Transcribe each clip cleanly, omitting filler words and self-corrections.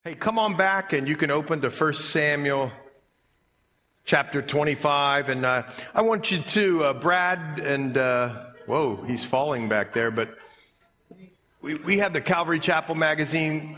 Hey, come on back and you can open to 1 Samuel chapter 25. And I want you to, Brad, and, whoa, he's falling back there, but we have the Calvary Chapel magazine.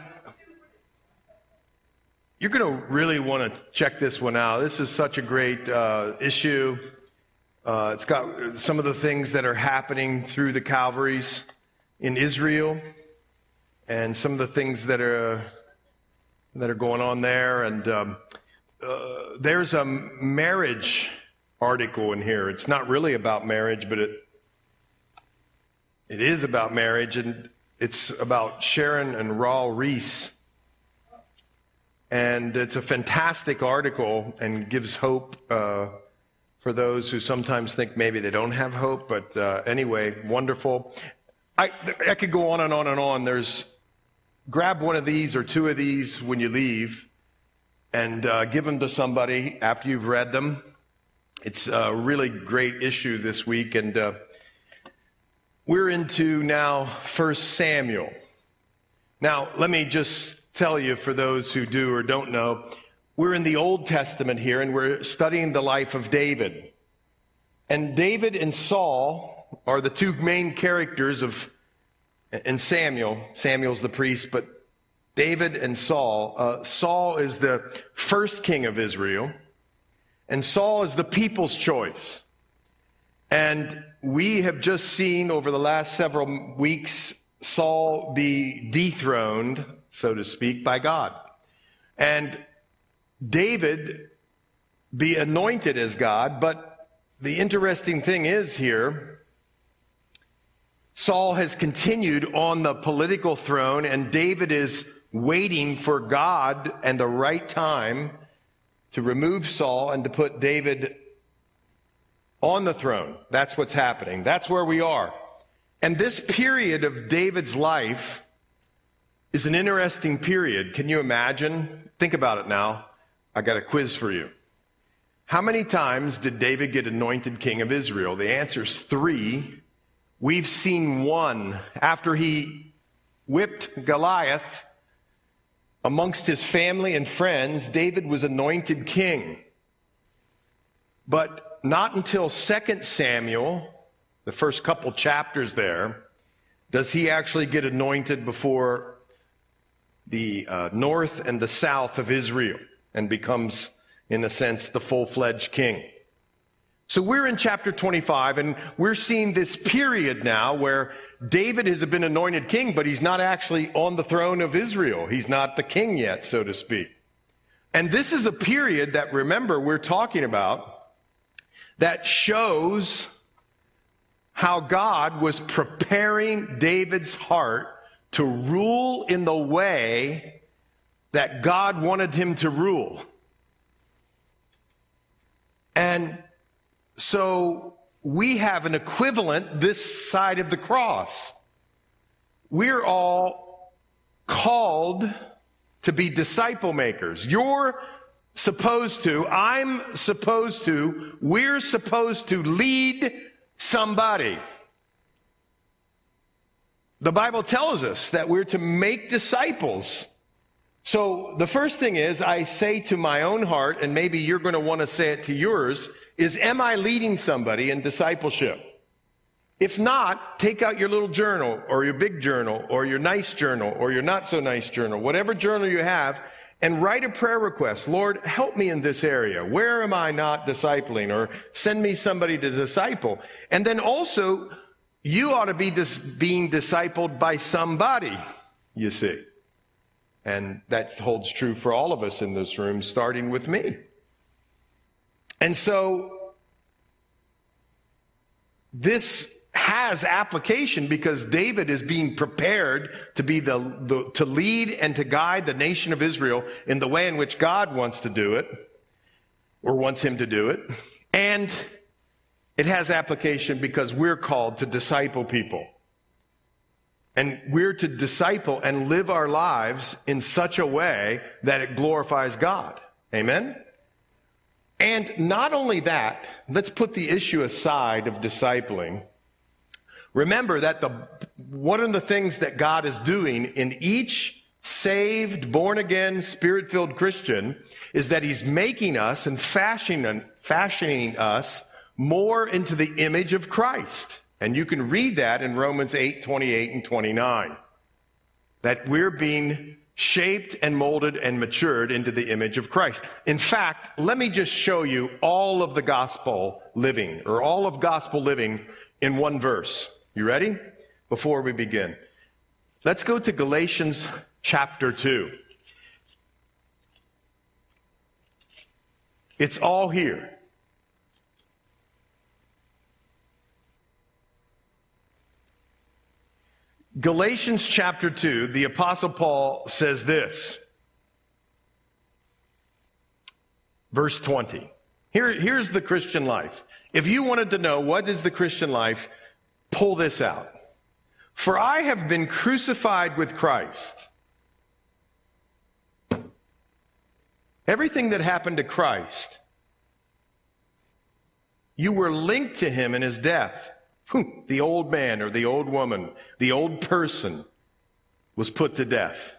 You're going to really want to check this one out. This is such a great issue. It's got some of the things that are happening through the Calvaries in Israel and some of the things that are going on there. And there's a marriage article in here. It's not really about marriage, but it is about marriage, and it's about Sharon and Raul Reese. And it's a fantastic article and gives hope for those who sometimes think maybe they don't have hope. But anyway, wonderful. I could go on and on and on. Grab one of these or two of these when you leave and give them to somebody after you've read them. It's a really great issue this week. And we're into now 1 Samuel. Now, let me just tell you, for those who do or don't know, we're in the Old Testament here, and we're studying the life of David. And David and Saul are the two main characters and Samuel's the priest, but David and Saul. Saul is the first king of Israel, and Saul is the people's choice. And we have just seen over the last several weeks Saul be dethroned, so to speak, by God. And David be anointed as God. But the interesting thing is here, Saul has continued on the political throne, and David is waiting for God and the right time to remove Saul and to put David on the throne. That's what's happening. That's where we are. And this period of David's life is an interesting period. Can you imagine? Think about it now. I got a quiz for you. How many times did David get anointed king of Israel? The answer is 3. We've seen 1. After he whipped Goliath amongst his family and friends, David was anointed king. But not until 2 Samuel, the first couple chapters there, does he actually get anointed before the north and the south of Israel and becomes, in a sense, the full-fledged king. So we're in chapter 25, and we're seeing this period now where David has been anointed king, but he's not actually on the throne of Israel. He's not the king yet, so to speak. And this is a period that, remember, we're talking about that shows how God was preparing David's heart to rule in the way that God wanted him to rule. And so we have an equivalent this side of the cross. We're all called to be disciple makers. You're supposed to, I'm supposed to, we're supposed to lead somebody. The Bible tells us that we're to make disciples. So the first thing is, I say to my own heart, and maybe you're going to want to say it to yours, is, am I leading somebody in discipleship? If not, take out your little journal or your big journal or your nice journal or your not so nice journal, whatever journal you have, and write a prayer request. Lord, help me in this area. Where am I not discipling? Or send me somebody to disciple. And then also, you ought to be being discipled by somebody, you see. And that holds true for all of us in this room, starting with me. And so this has application because David is being prepared to be to lead and to guide the nation of Israel in the way in which God wants to do it, or wants him to do it. And it has application because we're called to disciple people. And we're to disciple and live our lives in such a way that it glorifies God. Amen? And not only that, let's put the issue aside of discipling. Remember that one of the things that God is doing in each saved, born again, spirit-filled Christian is that he's making us and fashioning us more into the image of Christ. And you can read that in Romans 8:28 and 29. That we're being shaped and molded and matured into the image of Christ. In fact, let me just show you all of the gospel living, or all of gospel living in one verse. You ready? Before we begin, let's go to Galatians chapter 2. It's all here. Galatians chapter 2, the Apostle Paul says this. Verse 20. Here's the Christian life. If you wanted to know what is the Christian life, pull this out. For I have been crucified with Christ. Everything that happened to Christ, you were linked to him in his death. The old man or the old woman, the old person was put to death.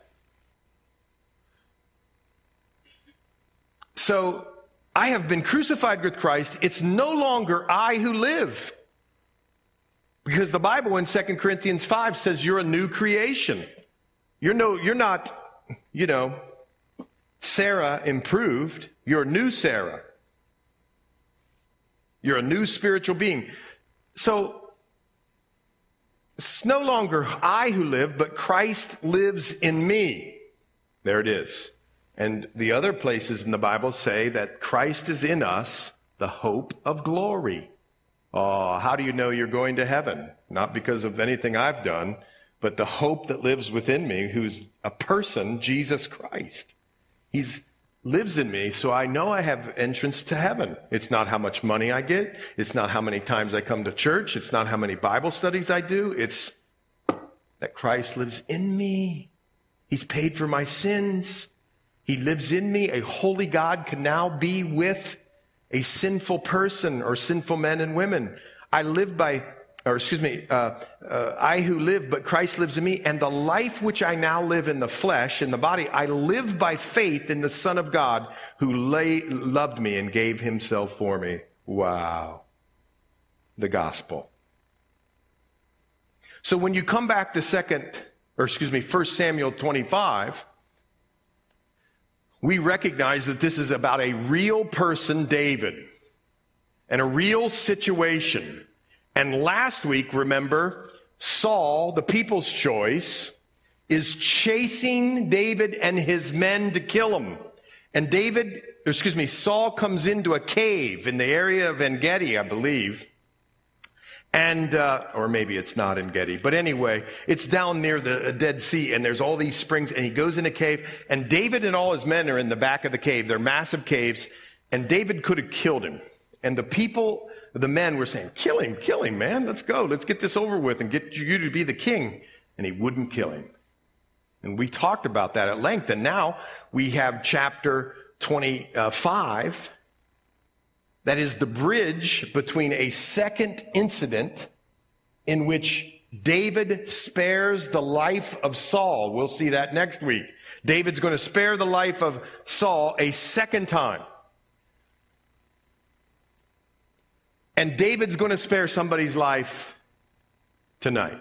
So I have been crucified with Christ. It's no longer I who live. Because the Bible in 2 Corinthians 5 says you're a new creation. You're not, Sarah improved. You're a new Sarah. You're a new spiritual being. So it's no longer I who live, but Christ lives in me. There it is. And the other places in the Bible say that Christ is in us, the hope of glory. Oh, how do you know you're going to heaven? Not because of anything I've done, but the hope that lives within me, who's a person, Jesus Christ. He lives in me, so I know I have entrance to heaven. It's not how much money I get. It's not how many times I come to church. It's not how many Bible studies I do. It's that Christ lives in me. He's paid for my sins. He lives in me. A holy God can now be with a sinful person or sinful men and women. I who live, but Christ lives in me, and the life which I now live in the flesh, in the body, I live by faith in the Son of God who loved me and gave himself for me. Wow. The gospel. So when you come back to 1 Samuel 25, we recognize that this is about a real person, David, and a real situation. And last week, remember, Saul, the people's choice, is chasing David and his men to kill him. And Saul comes into a cave in the area of En-Gedi, I believe. And, or maybe it's not En-Gedi, but anyway, it's down near the Dead Sea, and there's all these springs, and he goes in a cave, and David and all his men are in the back of the cave. They're massive caves, and David could have killed him. And the men were saying, kill him, man, let's go, let's get this over with and get you to be the king. And he wouldn't kill him. And we talked about that at length, and now we have chapter 25, that is the bridge between a second incident in which David spares the life of Saul. We'll see that next week. David's going to spare the life of Saul a second time. And David's going to spare somebody's life tonight.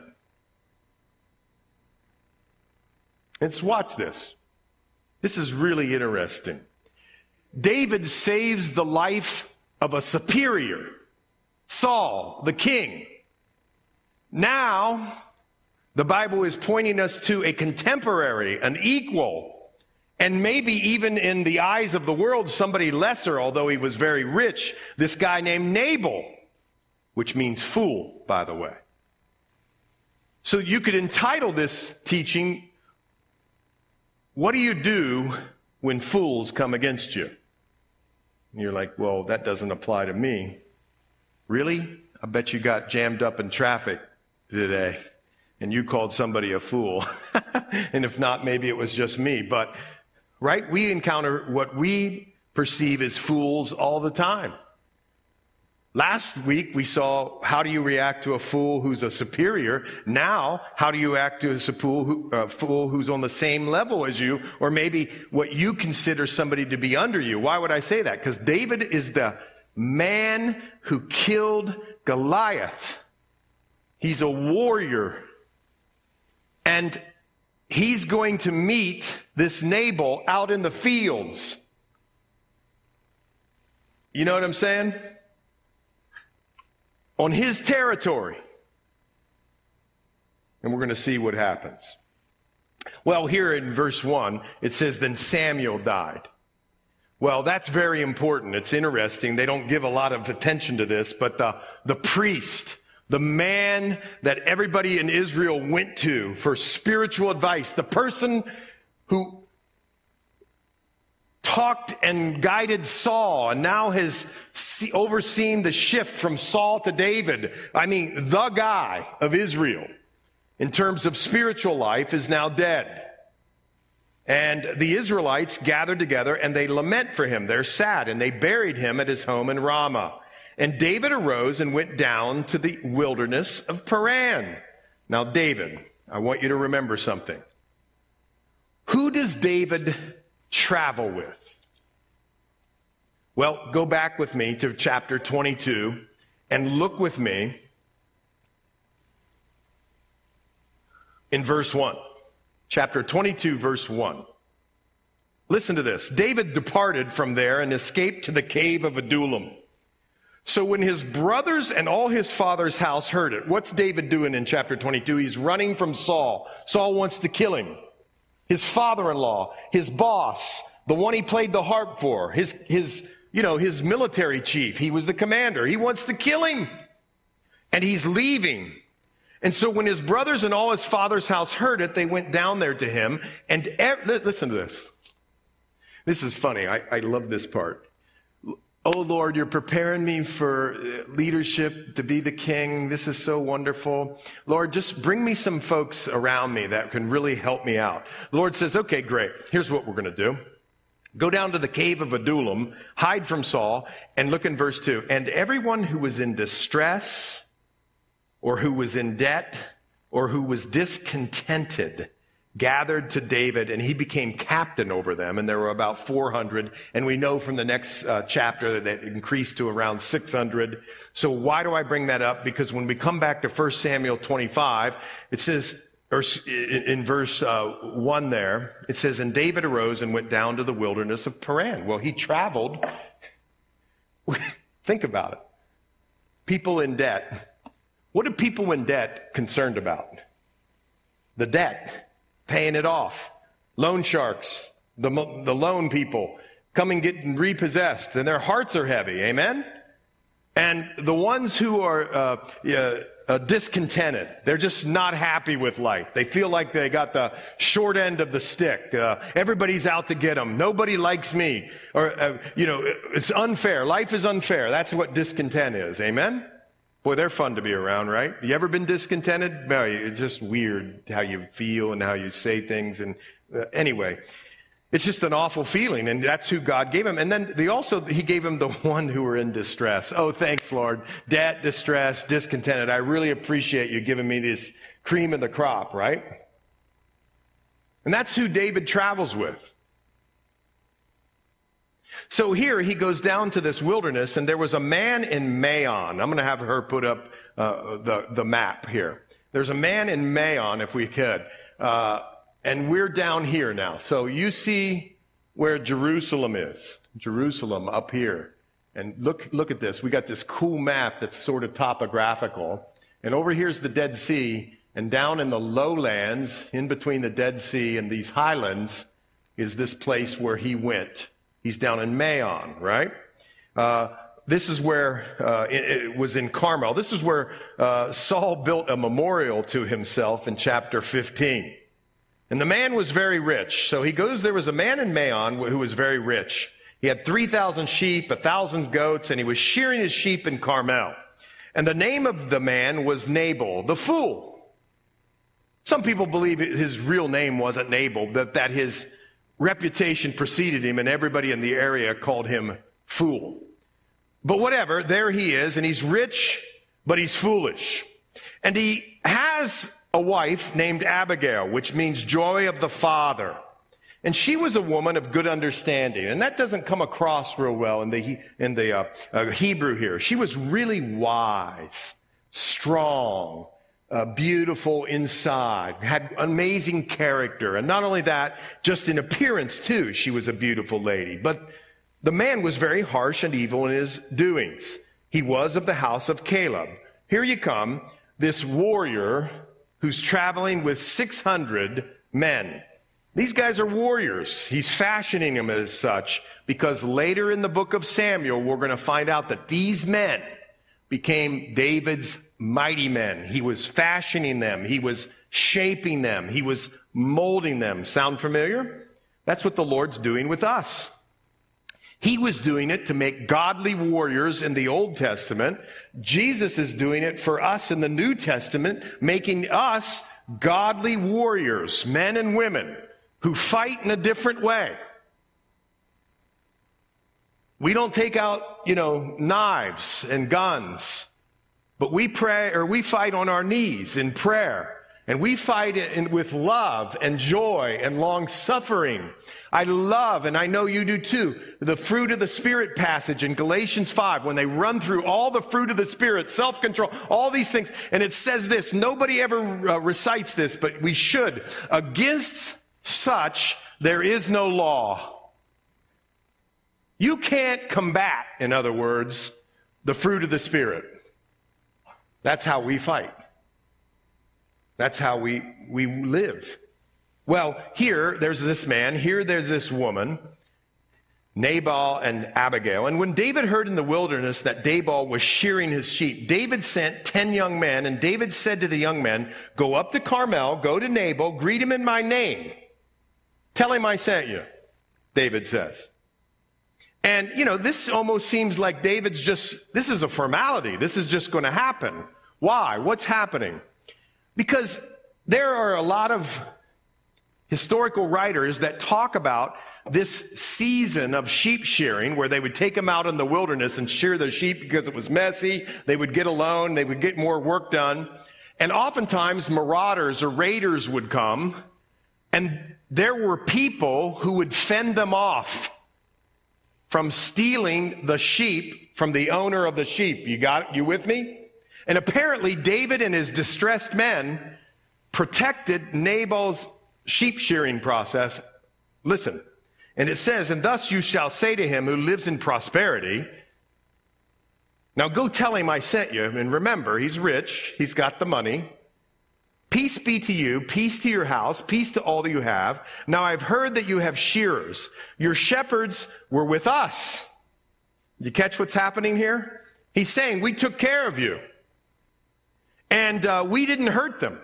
Let's watch this. This is really interesting. David saves the life of a superior, Saul, the king. Now, the Bible is pointing us to a contemporary, an equal, and maybe even in the eyes of the world, somebody lesser, although he was very rich, this guy named Nabal, which means fool, by the way. So you could entitle this teaching, "What do you do when fools come against you?" And you're like, well, that doesn't apply to me. Really? I bet you got jammed up in traffic today and you called somebody a fool. And if not, maybe it was just me. But, right, we encounter what we perceive as fools all the time. Last week we saw how do you react to a fool who's a superior. Now, how do you act to a fool who's on the same level as you, or maybe what you consider somebody to be under you? Why would I say that? Because David is the man who killed Goliath. He's a warrior. And he's going to meet this Nabal out in the fields. You know what I'm saying? On his territory. And we're going to see what happens. Well, here in verse 1, it says, then Samuel died. Well, that's very important. It's interesting. They don't give a lot of attention to this, but the priest, the man that everybody in Israel went to for spiritual advice, the person who talked and guided Saul and now has overseen the shift from Saul to David. I mean, the guy of Israel in terms of spiritual life is now dead. And the Israelites gathered together and they lament for him. They're sad, and they buried him at his home in Ramah. And David arose and went down to the wilderness of Paran. Now, David, I want you to remember something. Who does David travel with? Well, go back with me to chapter 22 and look with me in verse 1. Chapter 22, verse 1. Listen to this. David departed from there and escaped to the cave of Adullam. So when his brothers and all his father's house heard it, what's David doing in chapter 22? He's running from Saul. Saul wants to kill him. His father-in-law, his boss, the one he played the harp for, his military chief. He was the commander. He wants to kill him. And he's leaving. And so when his brothers and all his father's house heard it, they went down there to him. And listen to this. This is funny. I love this part. Oh, Lord, you're preparing me for leadership to be the king. This is so wonderful. Lord, just bring me some folks around me that can really help me out. The Lord says, okay, great. Here's what we're going to do. Go down to the cave of Adullam, hide from Saul, and look in verse 2. And everyone who was in distress, or who was in debt, or who was discontented, gathered to David, and he became captain over them. And there were about 400. And we know from the next chapter that it increased to around 600. So why do I bring that up? Because when we come back to 1 Samuel 25, it says, or in verse 1 there, it says, and David arose and went down to the wilderness of Paran. Well, he traveled. Think about it. People in debt. What are people in debt concerned about? The debt. Paying it off. Loan sharks. The loan people coming getting repossessed, and their hearts are heavy. Amen? And the ones who are discontented, they're just not happy with life. They feel like they got the short end of the stick. Everybody's out to get them. Nobody likes me. Or, it's unfair. Life is unfair. That's what discontent is. Amen? Boy, they're fun to be around, right? You ever been discontented? No, it's just weird how you feel and how you say things. And anyway, it's just an awful feeling, and that's who God gave him. And then he gave him the one who were in distress. Oh, thanks, Lord. Debt, distress, discontented. I really appreciate you giving me this cream of the crop, right? And that's who David travels with. So here he goes down to this wilderness, and there was a man in Maon. I'm going to have her put up the map here. There's a man in Maon, if we could. And we're down here now. So you see where Jerusalem is. Jerusalem up here. And look at this. We got this cool map that's sort of topographical. And over here's the Dead Sea. And down in the lowlands, in between the Dead Sea and these highlands, is this place where he went. He's down in Maon, right? This is where it was in Carmel. This is where Saul built a memorial to himself in chapter 15. And the man was very rich. So he goes, there was a man in Maon who was very rich. He had 3,000 sheep, 1,000 goats, and he was shearing his sheep in Carmel. And the name of the man was Nabal, the fool. Some people believe his real name wasn't Nabal, that his reputation preceded him, and everybody in the area called him fool. But whatever, there he is, and he's rich, but he's foolish. And he has a wife named Abigail, which means joy of the father. And she was a woman of good understanding. And that doesn't come across real well in the Hebrew here. She was really wise, strong, beautiful inside, had amazing character. And not only that, just in appearance too, she was a beautiful lady. But the man was very harsh and evil in his doings. He was of the house of Caleb. Here you come, this warrior who's traveling with 600 men. These guys are warriors. He's fashioning them as such because later in the book of Samuel, we're going to find out that these men became David's mighty men. He was fashioning them. He was shaping them. He was molding them. Sound familiar? That's what the Lord's doing with us. He was doing it to make godly warriors in the Old Testament. Jesus is doing it for us in the New Testament, making us godly warriors, men and women who fight in a different way. We don't take out, knives and guns, but we pray or we fight on our knees in prayer. And we fight with love and joy and long suffering. I love, and I know you do too, the fruit of the Spirit passage in Galatians 5, when they run through all the fruit of the Spirit, self-control, all these things. And it says this, nobody ever recites this, but we should. Against such, there is no law. You can't combat, in other words, the fruit of the Spirit. That's how we fight. That's how we live. Well, here there's this man, here there's this woman, Nabal and Abigail. And when David heard in the wilderness that Nabal was shearing his sheep, David sent 10 young men, and David said to the young men, go up to Carmel, go to Nabal, greet him in my name. Tell him I sent you, David says. And, this almost seems like this is a formality. This is just going to happen. Why? What's happening? Because there are a lot of historical writers that talk about this season of sheep shearing where they would take them out in the wilderness and shear their sheep because it was messy. They would get alone. They would get more work done. And oftentimes marauders or raiders would come, and there were people who would fend them off from stealing the sheep from the owner of the sheep. You got it? You with me? And apparently David and his distressed men protected Nabal's sheep shearing process. Listen, and it says, and thus you shall say to him who lives in prosperity, now go tell him I sent you. And remember, he's rich. He's got the money. Peace be to you, peace to your house, peace to all that you have. Now I've heard that you have shearers. Your shepherds were with us. You catch what's happening here? He's saying, we took care of you. And we didn't hurt them.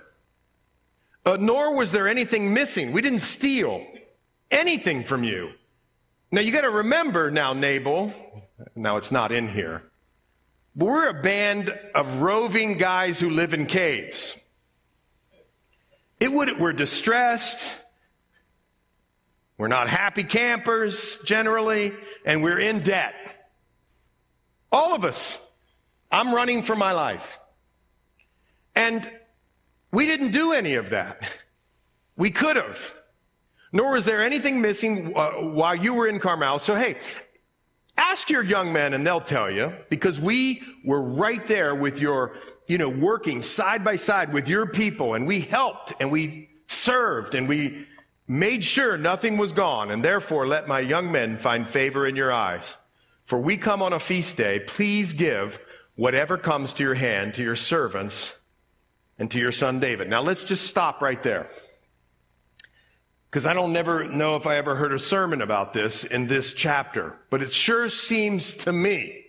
Nor was there anything missing. We didn't steal anything from you. Now you got to remember now, Nabal, now it's not in here, but we're a band of roving guys who live in caves. We're distressed. We're not happy campers generally, and we're in debt. All of us. I'm running for my life. And we didn't do any of that. We could have. Nor was there anything missing while you were in Carmel. So, hey, ask your young men and they'll tell you, because we were right there with your, working side by side with your people, and we helped and we served and we made sure nothing was gone. And therefore, let my young men find favor in your eyes. For we come on a feast day. Please give whatever comes to your hand to your servants and to your son David. Now let's just stop right there, because I don't never know if I ever heard a sermon about this in this chapter, but it sure seems to me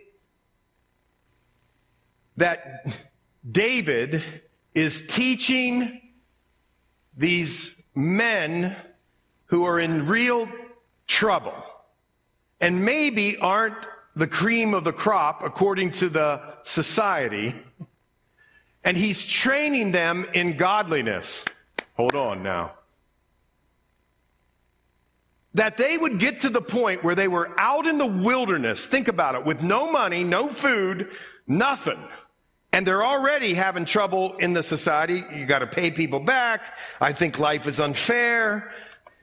that David is teaching these men who are in real trouble and maybe aren't the cream of the crop according to the society, and he's training them in godliness. Hold on now. that they would get to the point where they were out in the wilderness, think about it, with no money, no food, nothing. And they're already having trouble in the society. You got to pay people back. I think life is unfair.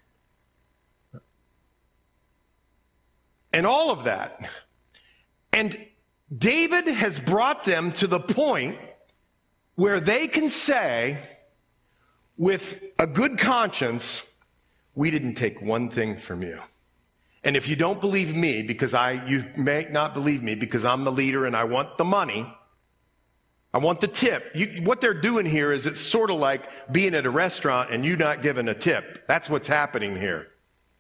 And all of that. And David has brought them to the point where they can say, with a good conscience, we didn't take one thing from you. And if you don't believe me, because you may not believe me because I'm the leader and I want the money, I want the tip. What they're doing here is it's sort of like being at a restaurant and you not giving a tip. That's what's happening here.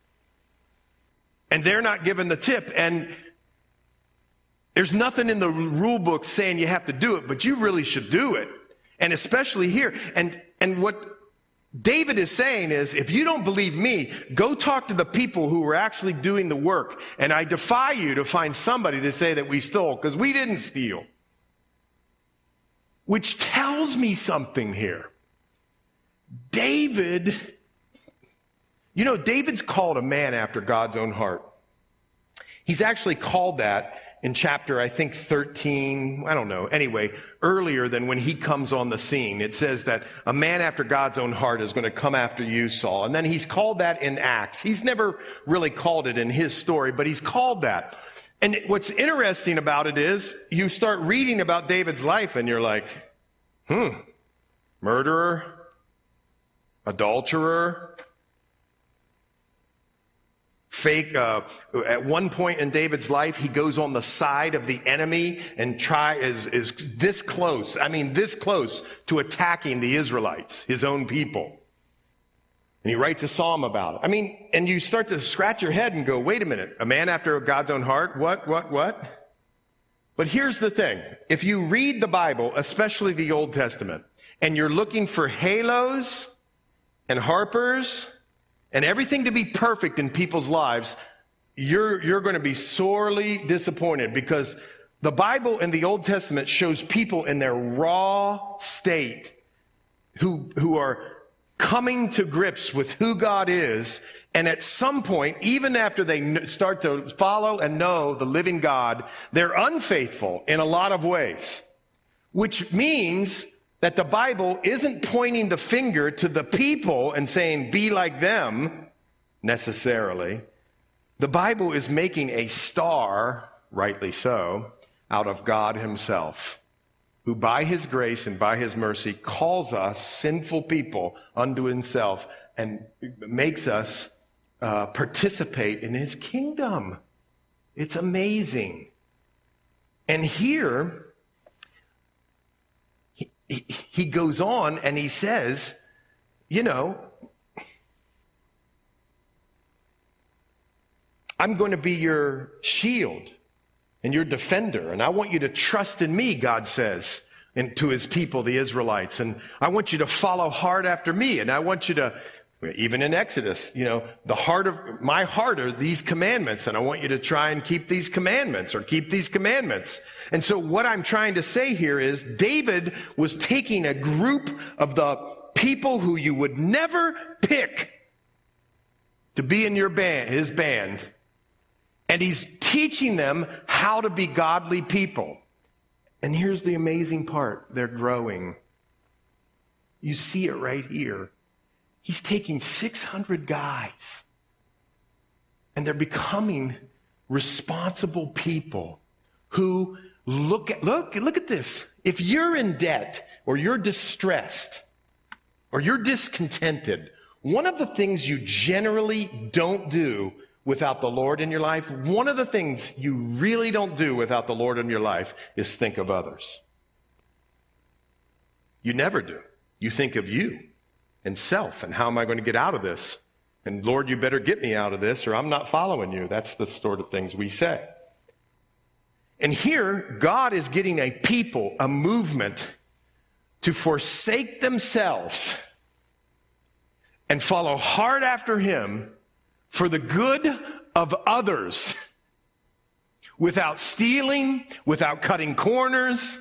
And they're not giving the tip. And there's nothing in the rule book saying you have to do it, but you really should do it. And especially here. And what David is saying is, if you don't believe me, go talk to the people who were actually doing the work. And I defy you to find somebody to say that we stole, because we didn't steal. Which tells me something here. David's called a man after God's own heart. He's actually called that in chapter, I think 13, I don't know. Anyway, earlier than when he comes on the scene, it says that a man after God's own heart is going to come after you, Saul. And then he's called that in Acts. He's never really called it in his story, but he's called that. And what's interesting about it is you start reading about David's life and you're like, murderer, adulterer, fake. At one point in David's life, he goes on the side of the enemy and is this close to attacking the Israelites, his own people. And he writes a psalm about it. And you start to scratch your head and go, wait a minute, a man after God's own heart? What? But here's the thing. If you read the Bible, especially the Old Testament, and you're looking for halos and harpers and everything to be perfect in people's lives, you're going to be sorely disappointed, because the Bible in the Old Testament shows people in their raw state who are coming to grips with who God is. And at some point, even after they start to follow and know the living God, they're unfaithful in a lot of ways, which means that the Bible isn't pointing the finger to the people and saying, be like them, necessarily. The Bible is making a star, rightly so, out of God himself, who by his grace and by his mercy calls us sinful people unto himself and makes us participate in his kingdom. It's amazing. And here, he goes on and he says, I'm going to be your shield and your defender, and I want you to trust in me, God says, and to his people, the Israelites. And I want you to follow hard after me, and I want you to, even in Exodus, my heart are these commandments, and I want you to try and keep these commandments, or keep these commandments. And so what I'm trying to say here is David was taking a group of the people who you would never pick to be in his band, and he's teaching them how to be godly people. And here's the amazing part. They're growing. You see it right here. He's taking 600 guys, and they're becoming responsible people who look at this. If you're in debt, or you're distressed, or you're discontented, one of the things you generally don't do without the Lord in your life, one of the things you really don't do without the Lord in your life is think of others. You never do. You think of you and self, and how am I going to get out of this? And Lord, you better get me out of this, or I'm not following you. That's the sort of things we say. And here, God is getting a people, a movement, to forsake themselves and follow hard after him for the good of others, without stealing, without cutting corners,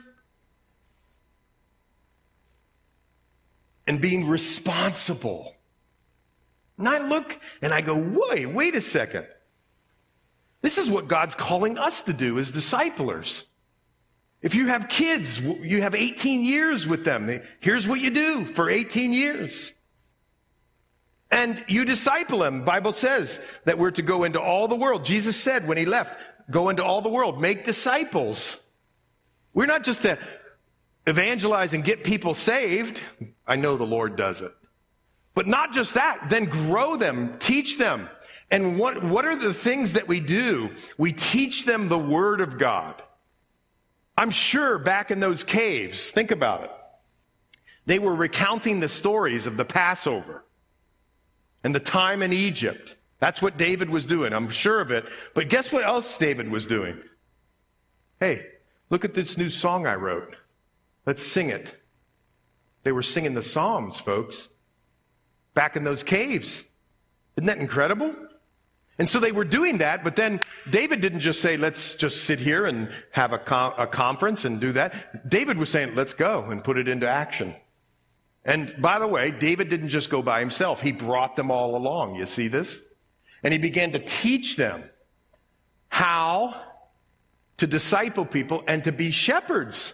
and being responsible. And I look and I go, wait a second. This is what God's calling us to do as disciplers. If you have kids, you have 18 years with them. Here's what you do for 18 years. And you disciple them. Bible says that we're to go into all the world. Jesus said when he left, go into all the world, make disciples. We're not just to evangelize and get people saved. I know the Lord does it. But not just that, then grow them, teach them. And what are the things that we do? We teach them the Word of God. I'm sure back in those caves, think about it. They were recounting the stories of the Passover and the time in Egypt. That's what David was doing. I'm sure of it. But guess what else David was doing? Hey, look at this new song I wrote. Let's sing it. They were singing the Psalms, folks, back in those caves. Isn't that incredible? And so they were doing that, but then David didn't just say, let's just sit here and have a conference and do that. David was saying, let's go and put it into action. And by the way, David didn't just go by himself. He brought them all along. You see this? And he began to teach them how to disciple people and to be shepherds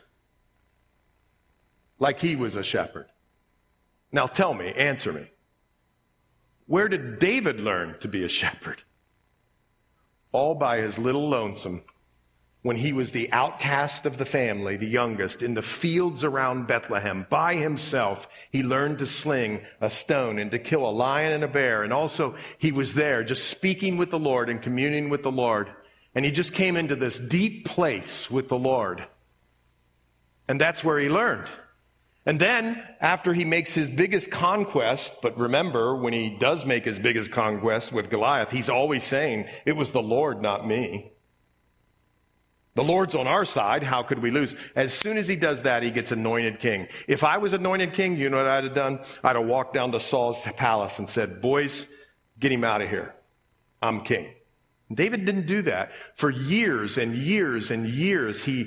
like he was a shepherd. Now tell me, answer me. Where did David learn to be a shepherd? All by his little lonesome, when he was the outcast of the family, the youngest, in the fields around Bethlehem, by himself. He learned to sling a stone and to kill a lion and a bear. And also he was there just speaking with the Lord and communing with the Lord. And he just came into this deep place with the Lord. And that's where he learned. And then, after he makes his biggest conquest, but remember, when he does make his biggest conquest with Goliath, he's always saying, it was the Lord, not me. The Lord's on our side, how could we lose? As soon as he does that, he gets anointed king. If I was anointed king, you know what I'd have done? I'd have walked down to Saul's palace and said, boys, get him out of here. I'm king. David didn't do that. For years and years and years, he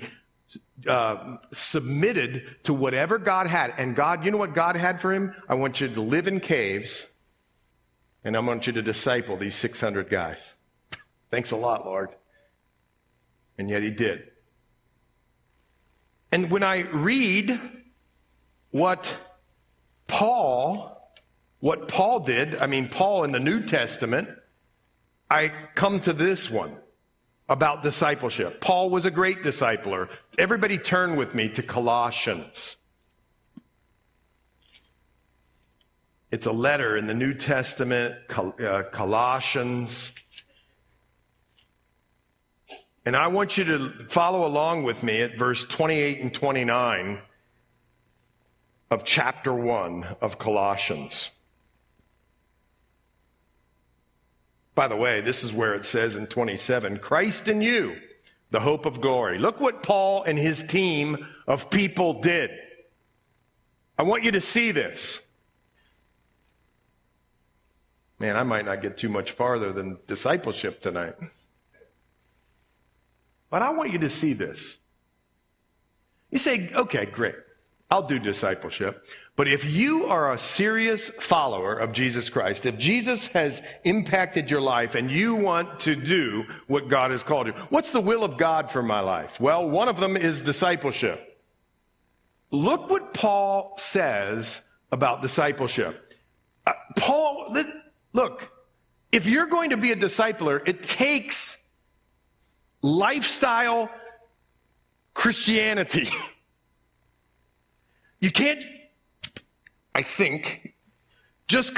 submitted to whatever God had. And God, you know what God had for him? I want you to live in caves, and I want you to disciple these 600 guys. Thanks a lot, Lord. And yet he did. And when I read what Paul did, Paul in the New Testament, I come to this one. About discipleship. Paul was a great discipler. Everybody turn with me to Colossians. It's a letter in the New Testament, Colossians. And I want you to follow along with me at verse 28 and 29 of chapter 1 of Colossians. By the way, this is where it says in 27, Christ in you, the hope of glory. Look what Paul and his team of people did. I want you to see this. Man, I might not get too much farther than discipleship tonight. But I want you to see this. You say, okay, great. I'll do discipleship. But if you are a serious follower of Jesus Christ, if Jesus has impacted your life and you want to do what God has called you, what's the will of God for my life? Well, one of them is discipleship. Look what Paul says about discipleship. Look, if you're going to be a discipler, it takes lifestyle Christianity. You can't, I think, just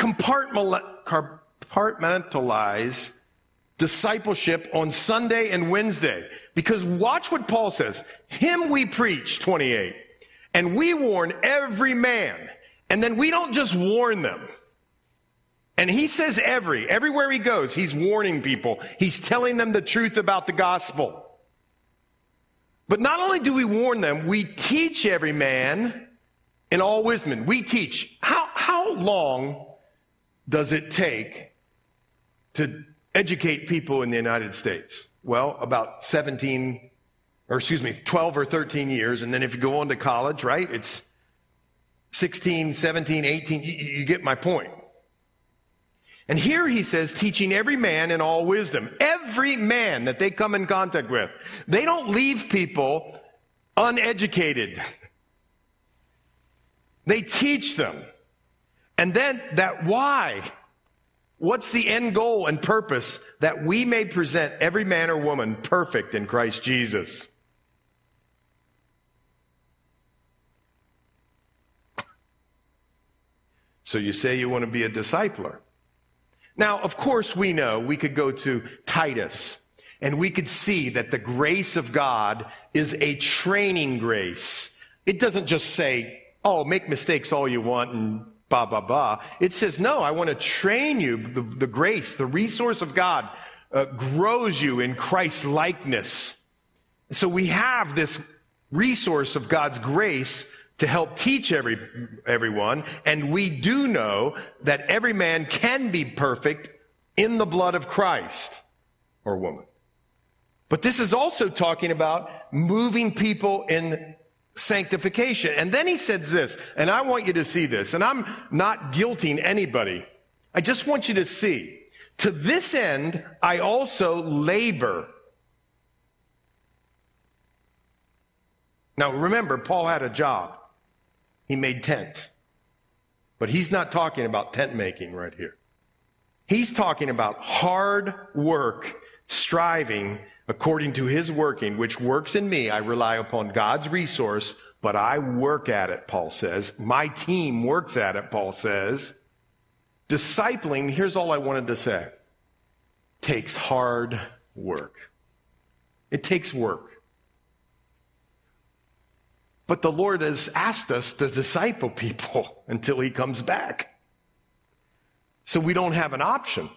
compartmentalize discipleship on Sunday and Wednesday. Because watch what Paul says. Him we preach, 28, and we warn every man. And then we don't just warn them. And he says everywhere he goes, he's warning people. He's telling them the truth about the gospel. But not only do we warn them, we teach every man in all wisdom. We teach. How long does it take to educate people in the United States? Well, about 12 or 13 years. And then if you go on to college, right, it's 16, 17, 18. You get my point. And here he says, teaching every man in all wisdom. Every man that they come in contact with. They don't leave people uneducated. They teach them. And then that why? What's the end goal and purpose? That we may present every man or woman perfect in Christ Jesus. So you say you want to be a discipler. Now, of course, we know we could go to Titus and we could see that the grace of God is a training grace. It doesn't just say, oh, make mistakes all you want and blah, blah, blah. It says, no, I want to train you. The grace, the resource of God grows you in Christ's likeness. So we have this resource of God's grace to help teach everyone, and we do know that every man can be perfect in the blood of Christ or woman. But this is also talking about moving people in sanctification. And then he says this, and I want you to see this, and I'm not guilting anybody. I just want you to see. To this end, I also labor. Now remember, Paul had a job. He made tents. But he's not talking about tent making right here. He's talking about hard work, striving according to his working, which works in me. I rely upon God's resource, but I work at it, Paul says. My team works at it, Paul says. Discipling, here's all I wanted to say, takes hard work. It takes work. But the Lord has asked us to disciple people until he comes back. So we don't have an option.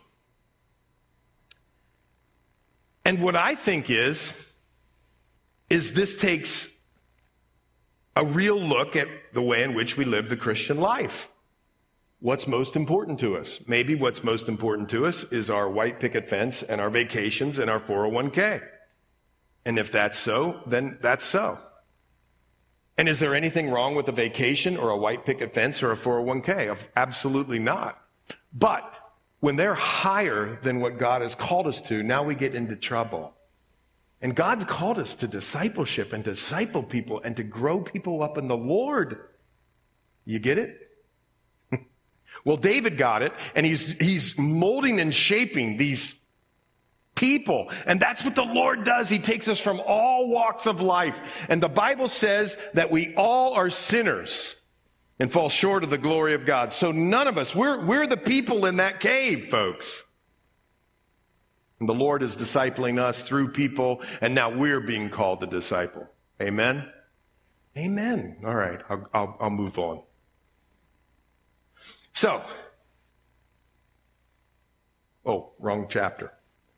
And what I think is this takes a real look at the way in which we live the Christian life. What's most important to us? Maybe what's most important to us is our white picket fence and our vacations and our 401k. And if that's so, then that's so. And is there anything wrong with a vacation or a white picket fence or a 401k? Absolutely not. But when they're higher than what God has called us to, now we get into trouble. And God's called us to discipleship and disciple people and to grow people up in the Lord. You get it? Well, David got it, and he's molding and shaping these people. And that's what the Lord does. He takes us from all walks of life. And the Bible says that we all are sinners and fall short of the glory of God. So none of us, we're the people in that cave, folks. And the Lord is discipling us through people, and now we're being called to disciple. Amen? Amen. All right, I'll move on. So, wrong chapter.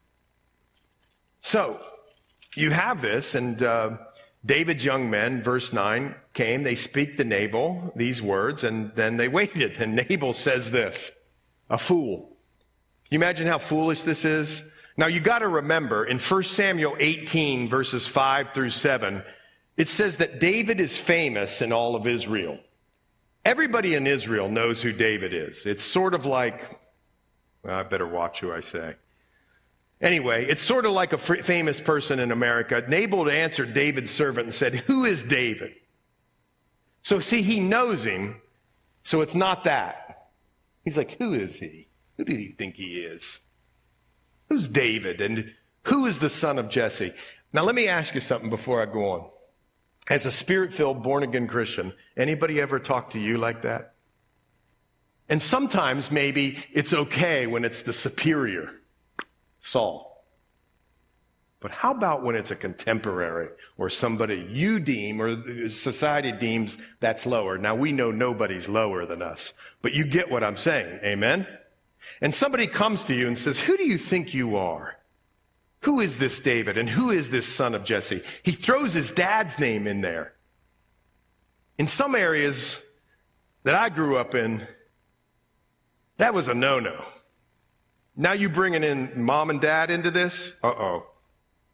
So, you have this, and David's young men, verse 9, came, they speak to Nabal these words, and then they waited. And Nabal says this, a fool. Can you imagine how foolish this is? Now, you got to remember, in 1 Samuel 18, verses 5 through 7, it says that David is famous in all of Israel. Everybody in Israel knows who David is. It's sort of like, well, I better watch who I say. Anyway, it's sort of like a famous person in America. Nabal answered David's servant and said, who is David? So see, he knows him, so it's not that. He's like, who is he? Who did he think he is? Who's David? And who is the son of Jesse? Now let me ask you something before I go on. As a spirit-filled, born-again Christian, anybody ever talk to you like that? And sometimes maybe it's okay when it's the superior, Saul. But how about when it's a contemporary or somebody you deem or society deems that's lower? Now, we know nobody's lower than us, but you get what I'm saying, amen? And somebody comes to you and says, who do you think you are? Who is this David, and who is this son of Jesse? He throws his dad's name in there. In some areas that I grew up in, that was a no-no. Now you bringing in mom and dad into this? Uh-oh.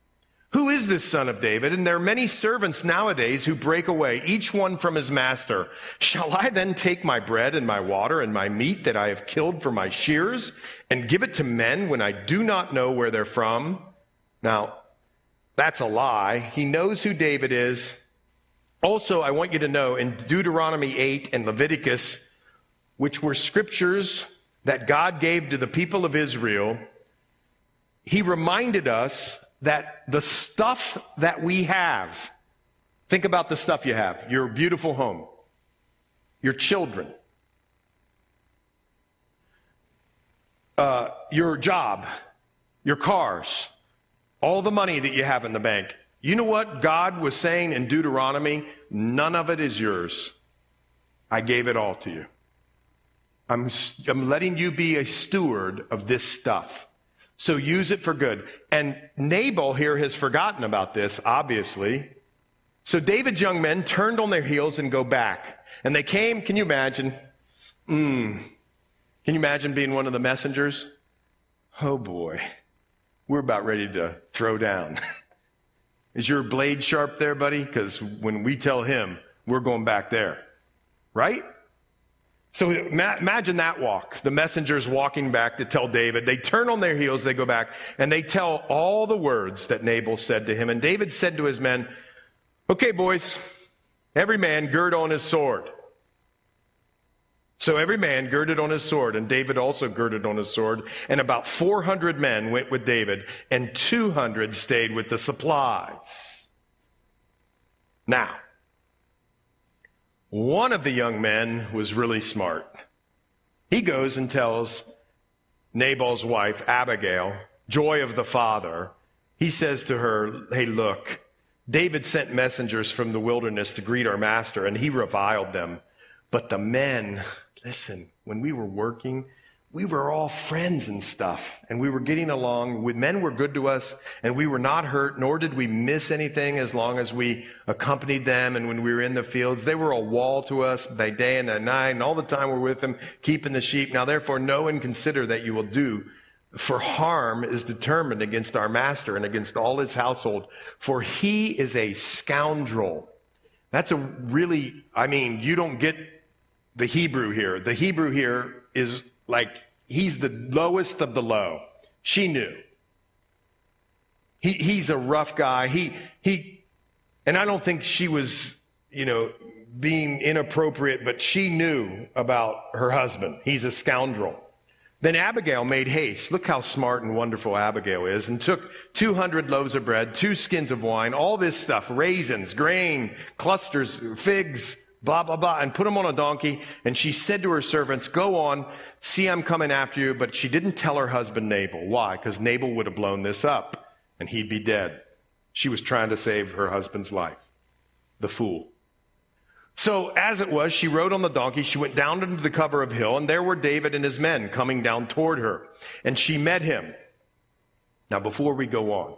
Who is this son of David? And there are many servants nowadays who break away, each one from his master. Shall I then take my bread and my water and my meat that I have killed for my shears and give it to men when I do not know where they're from? Now, that's a lie. He knows who David is. Also, I want you to know in Deuteronomy 8 and Leviticus, which were scriptures that God gave to the people of Israel, he reminded us that the stuff that we have, think about the stuff you have, your beautiful home, your children, your job, your cars, all the money that you have in the bank. You know what God was saying in Deuteronomy? None of it is yours. I gave it all to you. I'm letting you be a steward of this stuff. So use it for good. And Nabal here has forgotten about this, obviously. So David's young men turned on their heels and go back. And they came, can you imagine? Can you imagine being one of the messengers? Oh boy, we're about ready to throw down. Is your blade sharp there, buddy? Because when we tell him, we're going back there. Right? So imagine that walk. The messengers walking back to tell David. They turn on their heels, they go back, and they tell all the words that Nabal said to him. And David said to his men, okay, boys, every man gird on his sword. So every man girded on his sword, and David also girded on his sword. And about 400 men went with David, and 200 stayed with the supplies. Now, one of the young men was really smart. He goes and tells Nabal's wife, Abigail, joy of the father. He says to her, hey, look, David sent messengers from the wilderness to greet our master, and he reviled them. But the men, listen, when we were working, we were all friends and stuff, and we were getting along. Men were good to us, and we were not hurt, nor did we miss anything as long as we accompanied them. And when we were in the fields, they were a wall to us by day and by night, and all the time we're with them, keeping the sheep. Now, therefore, know and consider that you will do, for harm is determined against our master and against all his household, for he is a scoundrel. That's a really, you don't get the Hebrew here. The Hebrew here is like, he's the lowest of the low. She knew. He's a rough guy. And I don't think she was, being inappropriate, but she knew about her husband. He's a scoundrel. Then Abigail made haste. Look how smart and wonderful Abigail is, and took 200 loaves of bread, 2 skins of wine, all this stuff, raisins, grain, clusters, figs, blah, blah, blah, and put them on a donkey. And she said to her servants, go on, see, I'm coming after you. But she didn't tell her husband Nabal. Why? Because Nabal would have blown this up and he'd be dead. She was trying to save her husband's life. The fool. So as it was, she rode on the donkey. She went down into the cover of hill, and there were David and his men coming down toward her. And she met him. Now, before we go on,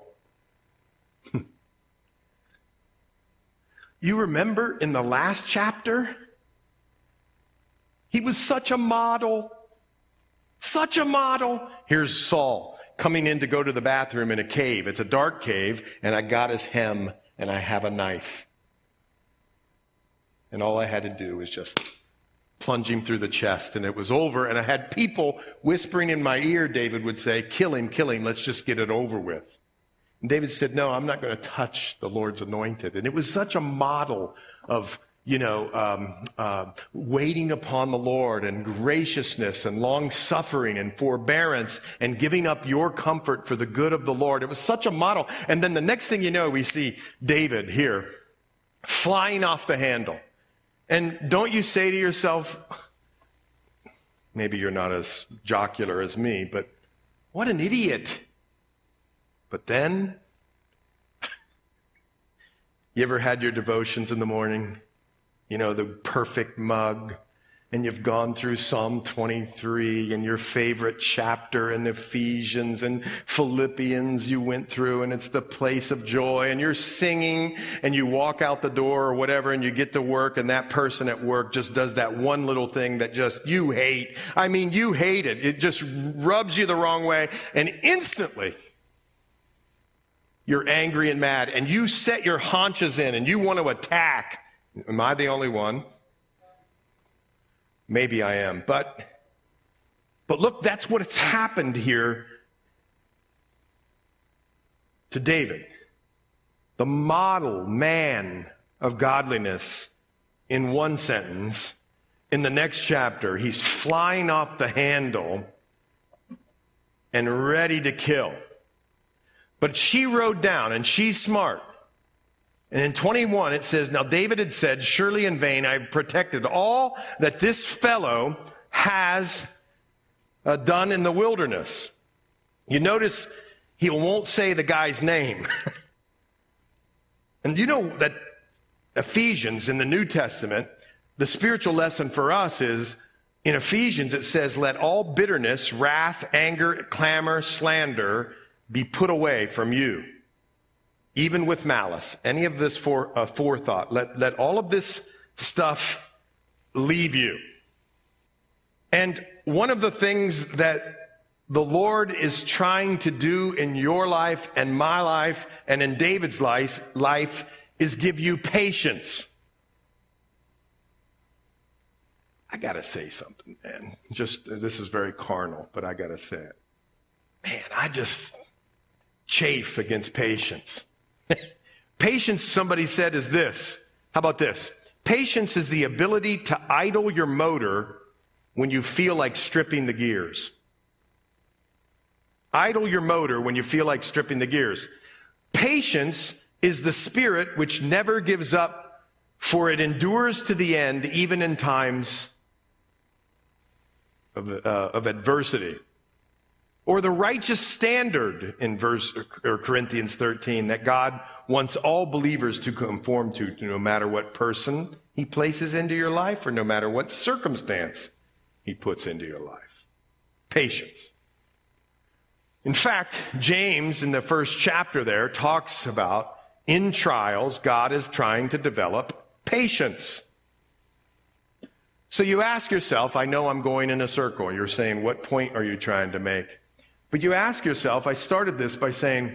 you remember in the last chapter, he was such a model. Such a model. Here's Saul coming in to go to the bathroom in a cave. It's a dark cave, and I got his hem, and I have a knife. And all I had to do was just plunge him through the chest, and it was over. And I had people whispering in my ear, David would say, kill him, let's just get it over with. And David said, no, I'm not going to touch the Lord's anointed. And it was such a model of, waiting upon the Lord and graciousness and long-suffering and forbearance and giving up your comfort for the good of the Lord. It was such a model. And then the next thing you know, we see David here flying off the handle. And don't you say to yourself, maybe you're not as jocular as me, but what an idiot. But then, you ever had your devotions in the morning? The perfect mug, and you've gone through Psalm 23 and your favorite chapter in Ephesians and Philippians you went through, and it's the place of joy, and you're singing, and you walk out the door or whatever, and you get to work, and that person at work just does that one little thing that just you hate. You hate it. It just rubs you the wrong way, and instantly you're angry and mad, and you set your haunches in and you want to attack. Am I the only one? Maybe I am. But look, that's what's happened here to David, the model man of godliness. In one sentence, in the next chapter, he's flying off the handle and ready to kill. But she wrote down, and she's smart. And in 21, it says, now David had said, surely in vain I've protected all that this fellow has done in the wilderness. You notice he won't say the guy's name. And you know that Ephesians in the New Testament, the spiritual lesson for us is, in Ephesians it says, let all bitterness, wrath, anger, clamor, slander be put away from you, even with malice. Any of this forethought, let all of this stuff leave you. And one of the things that the Lord is trying to do in your life and my life and in David's life is give you patience. I got to say something, man. This is very carnal, but I got to say it. Man, I just chafe against patience. Patience, somebody said, is this. How about this? Patience is the ability to idle your motor when you feel like stripping the gears. Idle your motor when you feel like stripping the gears. Patience is the spirit which never gives up, for it endures to the end, even in times of adversity. Or the righteous standard in Corinthians 13 that God wants all believers to conform to no matter what person he places into your life or no matter what circumstance he puts into your life. Patience. In fact, James in the first chapter there talks about in trials, God is trying to develop patience. So you ask yourself, I know I'm going in a circle. You're saying, what point are you trying to make? But you ask yourself, I started this by saying,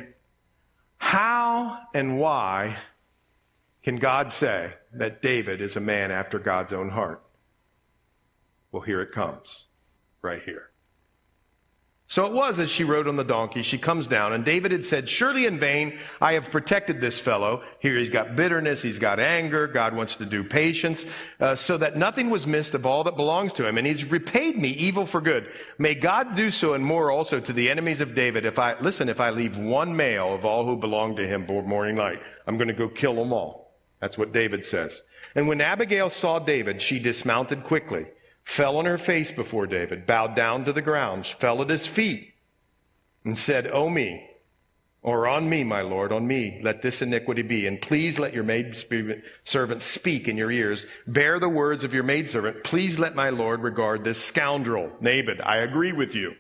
how and why can God say that David is a man after God's own heart? Well, here it comes, right here. So it was as she rode on the donkey, she comes down, and David had said, surely in vain I have protected this fellow. Here he's got bitterness, he's got anger, God wants to do patience, so that nothing was missed of all that belongs to him. And he's repaid me evil for good. May God do so and more also to the enemies of David. If I leave one male of all who belong to him morning light, I'm going to go kill them all. That's what David says. And when Abigail saw David, she dismounted quickly, fell on her face before David, bowed down to the ground, fell at his feet, and said, "O me, or on me, my Lord, on me, let this iniquity be. And please let your maidservant speak in your ears. Bear the words of your maidservant. Please let my Lord regard this scoundrel, Nabal. I agree with you.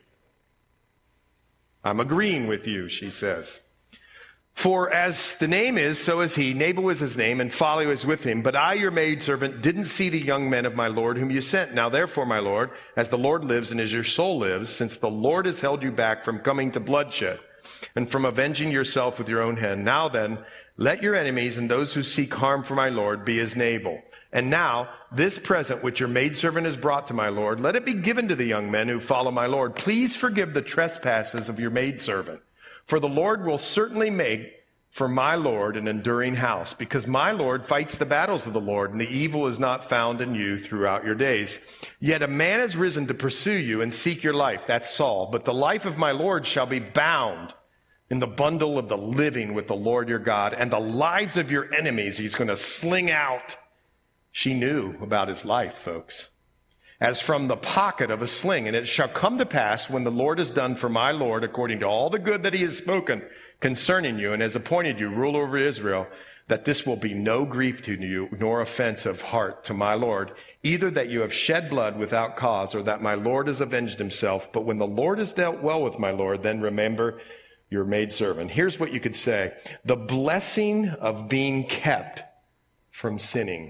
I'm agreeing with you," she says. "For as the name is, so is he. Nabal is his name, and folly is with him. But I, your maidservant, didn't see the young men of my Lord whom you sent. Now therefore, my Lord, as the Lord lives and as your soul lives, since the Lord has held you back from coming to bloodshed and from avenging yourself with your own hand, now then, let your enemies and those who seek harm for my Lord be as Nabal. And now, this present which your maidservant has brought to my Lord, let it be given to the young men who follow my Lord. Please forgive the trespasses of your maidservant. For the Lord will certainly make for my Lord an enduring house, because my Lord fights the battles of the Lord, and the evil is not found in you throughout your days. Yet a man has risen to pursue you and seek your life." That's Saul. "But the life of my Lord shall be bound in the bundle of the living with the Lord your God, and the lives of your enemies he's going to sling out." She knew about his life, folks. "As from the pocket of a sling. And it shall come to pass when the Lord has done for my Lord according to all the good that he has spoken concerning you and has appointed you ruler over Israel, that this will be no grief to you, nor offense of heart to my Lord, either that you have shed blood without cause, or that my Lord has avenged himself. But when the Lord has dealt well with my Lord, then remember your maidservant." Here's what you could say: the blessing of being kept from sinning.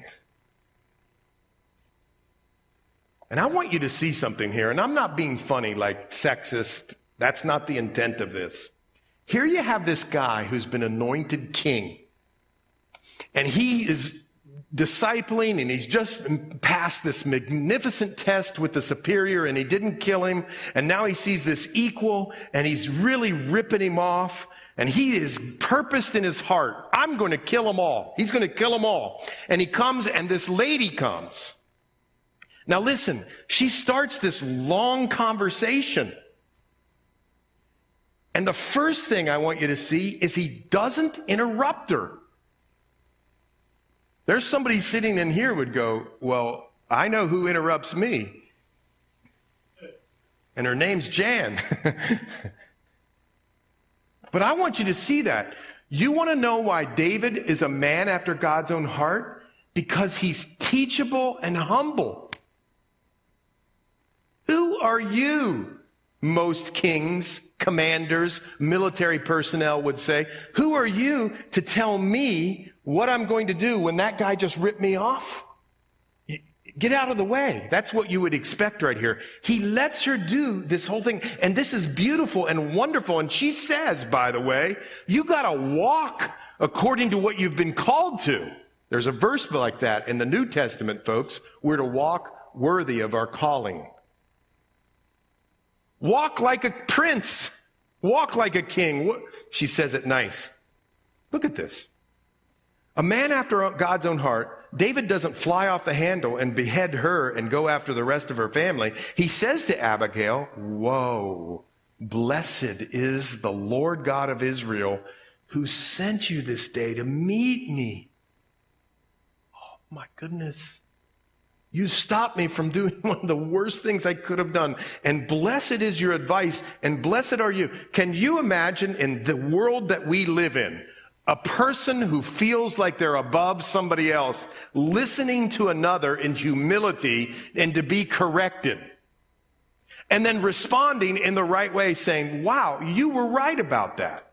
And I want you to see something here, and I'm not being funny like sexist. That's not the intent of this. Here you have this guy who's been anointed king, and he is discipling, and he's just passed this magnificent test with the superior, and he didn't kill him, and now he sees this equal, and he's really ripping him off, and he is purposed in his heart, I'm going to kill them all. He's going to kill them all. And he comes, and this lady comes. Now listen, she starts this long conversation. And the first thing I want you to see is he doesn't interrupt her. There's somebody sitting in here would go, well, I know who interrupts me. And her name's Jan. But I want you to see that. You want to know why David is a man after God's own heart? Because he's teachable and humble. Who are you? Most kings, commanders, military personnel would say, who are you to tell me what I'm going to do when that guy just ripped me off? Get out of the way. That's what you would expect right here. He lets her do this whole thing. And this is beautiful and wonderful. And she says, by the way, you got to walk according to what you've been called to. There's a verse like that in the New Testament, folks. We're to walk worthy of our calling. Walk like a prince. Walk like a king. She says it nice. Look at this. A man after God's own heart. David doesn't fly off the handle and behead her and go after the rest of her family. He says to Abigail, whoa, blessed is the Lord God of Israel who sent you this day to meet me. Oh my goodness. You stopped me from doing one of the worst things I could have done. And blessed is your advice, and blessed are you. Can you imagine in the world that we live in, a person who feels like they're above somebody else, listening to another in humility and to be corrected, and then responding in the right way, saying, wow, you were right about that.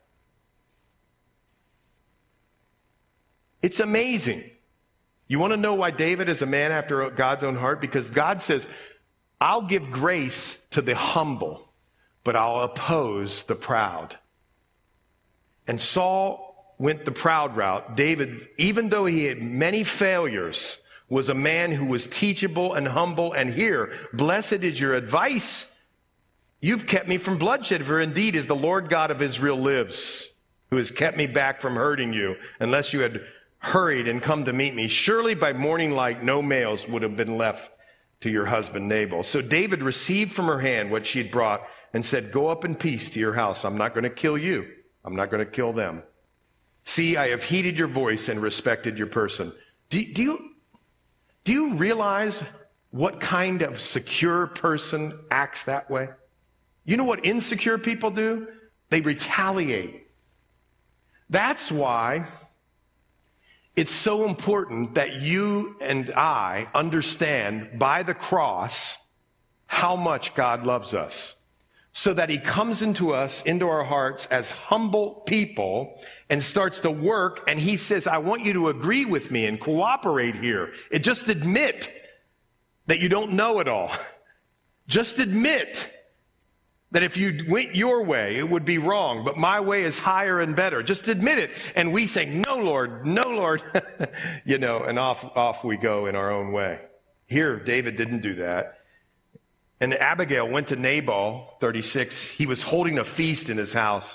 It's amazing. You want to know why David is a man after God's own heart? Because God says, I'll give grace to the humble, but I'll oppose the proud. And Saul went the proud route. David, even though he had many failures, was a man who was teachable and humble. And here, blessed is your advice. You've kept me from bloodshed, for indeed as the Lord God of Israel lives, who has kept me back from hurting you, unless you had hurried and come to meet me. Surely by morning light, no males would have been left to your husband Nabal. So David received from her hand what she had brought and said, go up in peace to your house. I'm not going to kill you. I'm not going to kill them. See, I have heeded your voice and respected your person. Do you realize what kind of secure person acts that way? You know what insecure people do? They retaliate. That's why it's so important that you and I understand by the cross how much God loves us, so that he comes into us, into our hearts as humble people and starts to work. And he says, I want you to agree with me and cooperate here. Just admit that you don't know it all. Just admit that if you went your way, it would be wrong, but my way is higher and better. Just admit it. And we say, no, Lord, no, Lord. And off we go in our own way. Here, David didn't do that. And Abigail went to Nabal, 36. He was holding a feast in his house.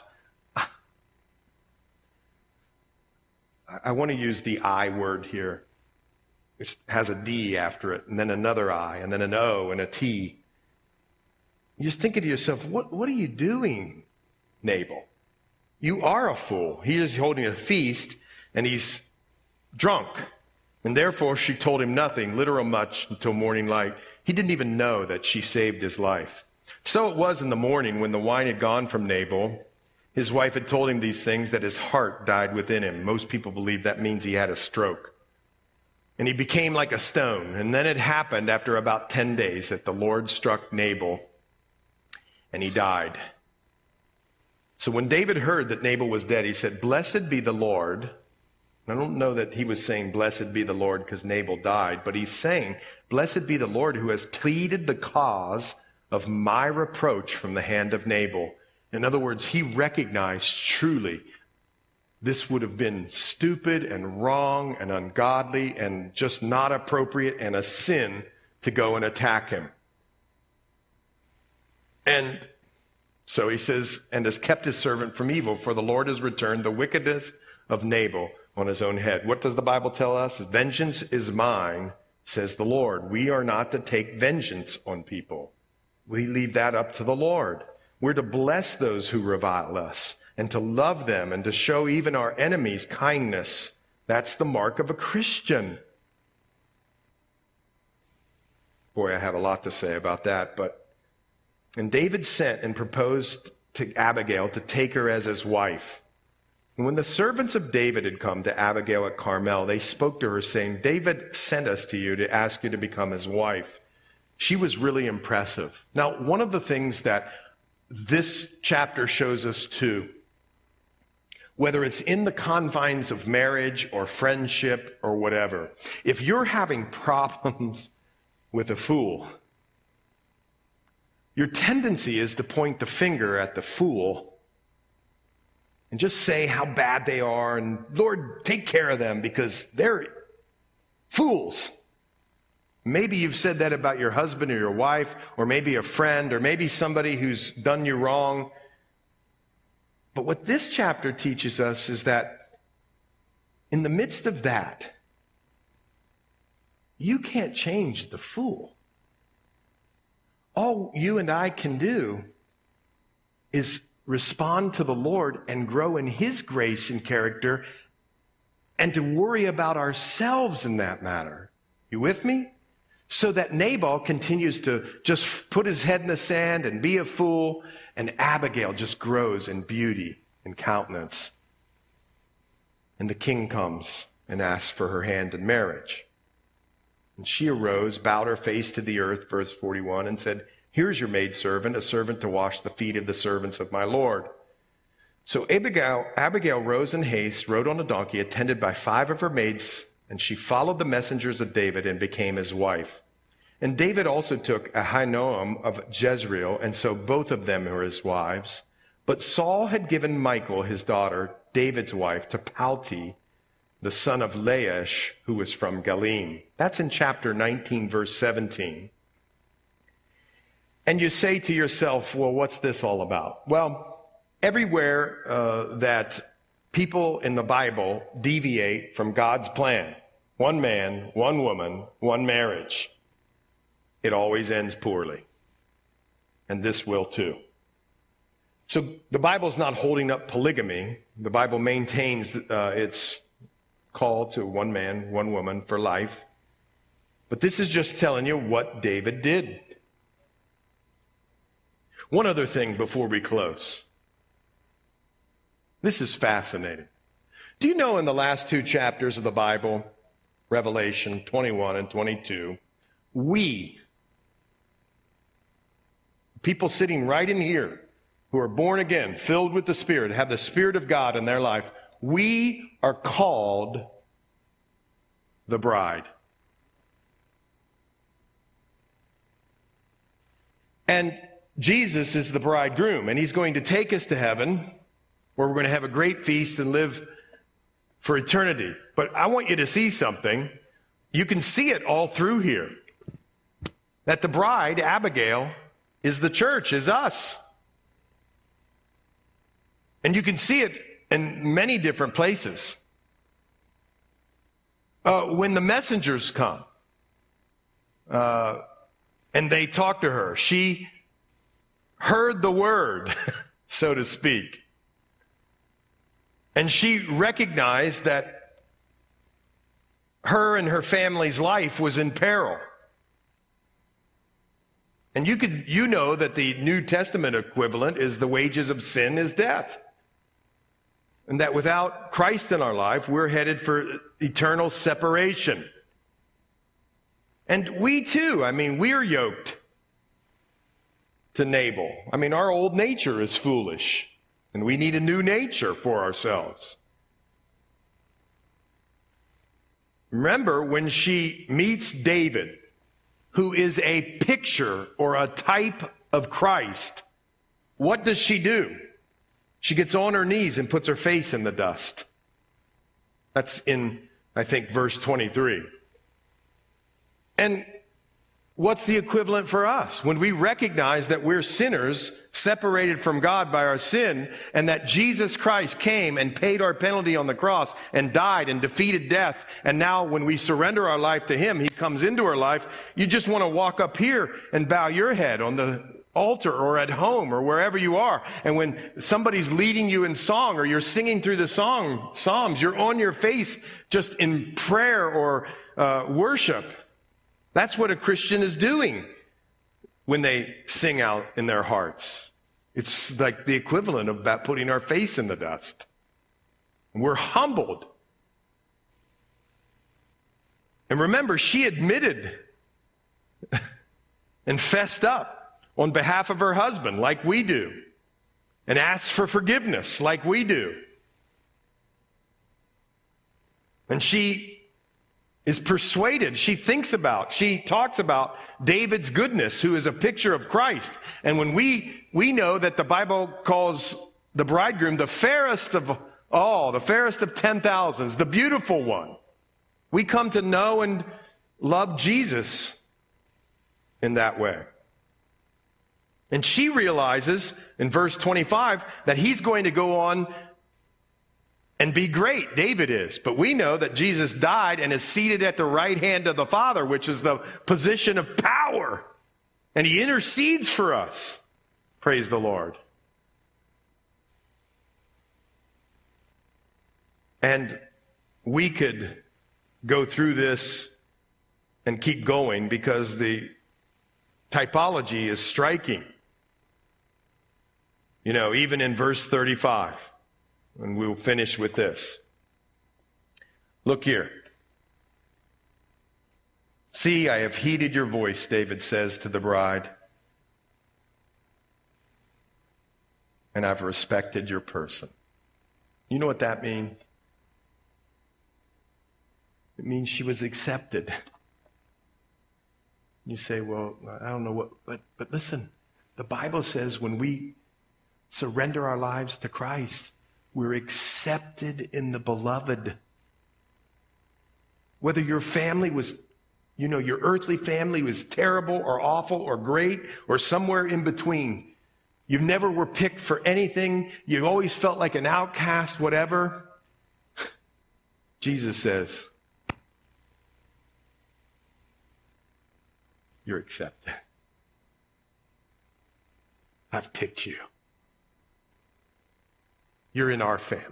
I want to use the I word here. It has a D after it, and then another I, and then an O, and a T. You're thinking to yourself, what are you doing, Nabal? You are a fool. He is holding a feast, and he's drunk. And therefore, she told him nothing, little or much, until morning light. He didn't even know that she saved his life. So it was in the morning, when the wine had gone from Nabal, his wife had told him these things, that his heart died within him. Most people believe that means he had a stroke. And he became like a stone. And then it happened after about 10 days that the Lord struck Nabal, and he died. So when David heard that Nabal was dead, he said, blessed be the Lord. I don't know that he was saying, blessed be the Lord, because Nabal died, but he's saying, blessed be the Lord who has pleaded the cause of my reproach from the hand of Nabal, In other words, he recognized truly this would have been stupid and wrong and ungodly and just not appropriate and a sin to go and attack him. And so he says, and has kept his servant from evil, for the Lord has returned the wickedness of Nabal on his own head. What does the Bible tell us? Vengeance is mine, says the Lord. We are not to take vengeance on people. We leave that up to the Lord. We're to bless those who revile us and to love them and to show even our enemies kindness. That's the mark of a Christian. Boy, I have a lot to say about that, and David sent and proposed to Abigail to take her as his wife. And when the servants of David had come to Abigail at Carmel, they spoke to her saying, David sent us to you to ask you to become his wife. She was really impressive. Now, one of the things that this chapter shows us too, whether it's in the confines of marriage or friendship or whatever, if you're having problems with a fool, your tendency is to point the finger at the fool and just say how bad they are and, Lord, take care of them because they're fools. Maybe you've said that about your husband or your wife or maybe a friend or maybe somebody who's done you wrong. But what this chapter teaches us is that in the midst of that, you can't change the fool. All you and I can do is respond to the Lord and grow in his grace and character and to worry about ourselves in that matter. You with me? So that Nabal continues to just put his head in the sand and be a fool, and Abigail just grows in beauty and countenance. And the king comes and asks for her hand in marriage. And she arose, bowed her face to the earth, verse 41, and said, Here's your maidservant, a servant to wash the feet of the servants of my Lord. So Abigail rose in haste, rode on a donkey, attended by 5 of her maids, and she followed the messengers of David and became his wife. And David also took Ahinoam of Jezreel, and so both of them were his wives. But Saul had given Michal, his daughter, David's wife, to Palti, the son of Laish, who was from Galim. That's in chapter 19, verse 17. And you say to yourself, well, what's this all about? Well, everywhere that people in the Bible deviate from God's plan, one man, one woman, one marriage, it always ends poorly. And this will too. So the Bible's not holding up polygamy. The Bible maintains its call to one man, one woman for life. But this is just telling you what David did. One other thing before we close. This is fascinating. Do you know in the last 2 chapters of the Bible, Revelation 21 and 22, people sitting right in here who are born again, filled with the Spirit, have the Spirit of God in their life, we are called the bride. And Jesus is the bridegroom, and he's going to take us to heaven, where we're going to have a great feast and live for eternity. But I want you to see something. You can see it all through here. That the bride, Abigail, is the church, is us. And you can see it in many different places. When the messengers come, and they talk to her, she heard the word, so to speak. And she recognized that her and her family's life was in peril. And you know that the New Testament equivalent is the wages of sin is death. And that without Christ in our life, we're headed for eternal separation. And we too, we're yoked to Nabal. Our old nature is foolish, and we need a new nature for ourselves. Remember, when she meets David, who is a picture or a type of Christ, what does she do? She gets on her knees and puts her face in the dust. That's in, I think, verse 23. And what's the equivalent for us? When we recognize that we're sinners separated from God by our sin, and that Jesus Christ came and paid our penalty on the cross and died and defeated death, and now when we surrender our life to Him, He comes into our life, you just want to walk up here and bow your head on the altar or at home or wherever you are. And when somebody's leading you in song or you're singing through the Psalms, you're on your face just in prayer or worship. That's what a Christian is doing when they sing out in their hearts. It's like the equivalent of that, putting our face in the dust. And we're humbled. And remember, she admitted and fessed up on behalf of her husband, like we do, and asked for forgiveness, like we do. And she is persuaded. She talks about David's goodness, who is a picture of Christ. And when we know that the Bible calls the bridegroom the fairest of all, the fairest of 10,000s, the beautiful one, we come to know and love Jesus in that way. And she realizes in verse 25 that he's going to go on and be great. David is. But we know that Jesus died and is seated at the right hand of the Father, which is the position of power. And He intercedes for us. Praise the Lord. And we could go through this and keep going because the typology is striking. You know, even in verse 35, and we'll finish with this. Look here. See, I have heeded your voice, David says to the bride, and I've respected your person. You know what that means? It means she was accepted. You say, well, I don't know what, but listen, the Bible says when we surrender our lives to Christ, we're accepted in the beloved. Whether your family was, your earthly family was terrible or awful or great or somewhere in between. You never were picked for anything. You always felt like an outcast, whatever. Jesus says, you're accepted. I've picked you. You're in our family.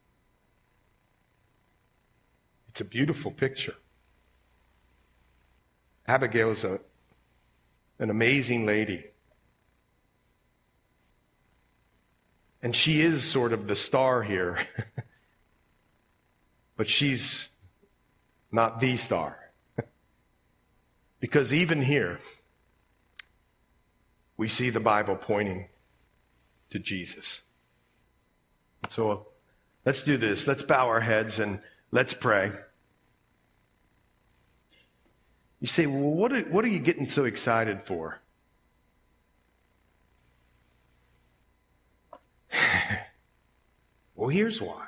It's a beautiful picture. Abigail's an amazing lady. And she is sort of the star here. But she's not the star. Because even here, we see the Bible pointing to Jesus. So let's do this. Let's bow our heads and let's pray. You say, well, what are you getting so excited for? Well, here's why.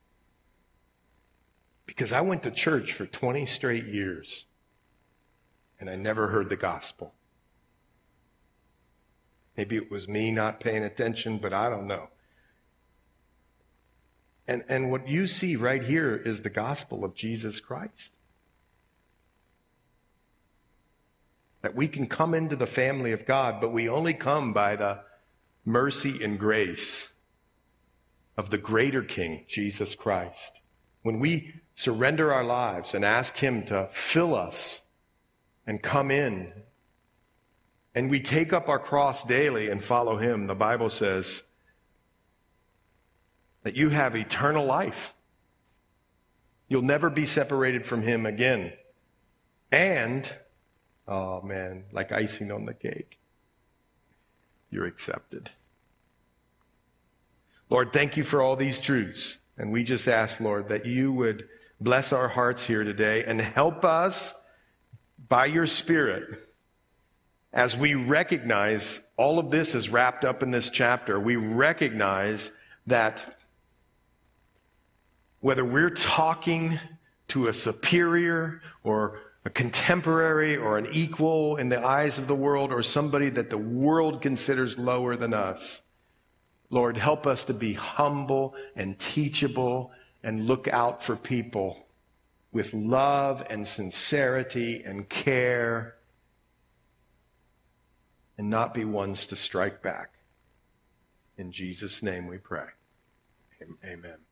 Because I went to church for 20 straight years, and I never heard the gospel. Maybe it was me not paying attention, but I don't know. And what you see right here is the gospel of Jesus Christ. That we can come into the family of God, but we only come by the mercy and grace of the greater King, Jesus Christ. When we surrender our lives and ask Him to fill us and come in, and we take up our cross daily and follow Him, the Bible says that you have eternal life. You'll never be separated from Him again. And, oh man, like icing on the cake, you're accepted. Lord, thank you for all these truths. And we just ask, Lord, that you would bless our hearts here today and help us by your Spirit as we recognize all of this is wrapped up in this chapter, we recognize that whether we're talking to a superior or a contemporary or an equal in the eyes of the world, or somebody that the world considers lower than us, Lord, help us to be humble and teachable and look out for people with love and sincerity and care, and not be ones to strike back. In Jesus' name we pray. Amen.